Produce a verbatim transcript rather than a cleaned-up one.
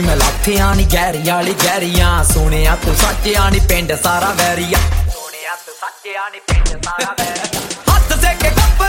ਨੀ ਮੈਂ ਲਾਥਿਆਂ ਨੀ ਗਹਿਰੀਆਂ ਵਾਲੀ ਗਹਿਰੀਆਂ ਸੋਹਣਿਆ ਤੂੰ ਸੱਚਿਆ ਨੀ ਪਿੰਡ ਸਾਰਾ ਵੈਰੀਆ ਸੋਹਣਿਆ ਤੂੰ ਸੱਚਿਆ ਨੀ ਪਿੰਡ ਸਾਰਾ ਵੈਰੀਆ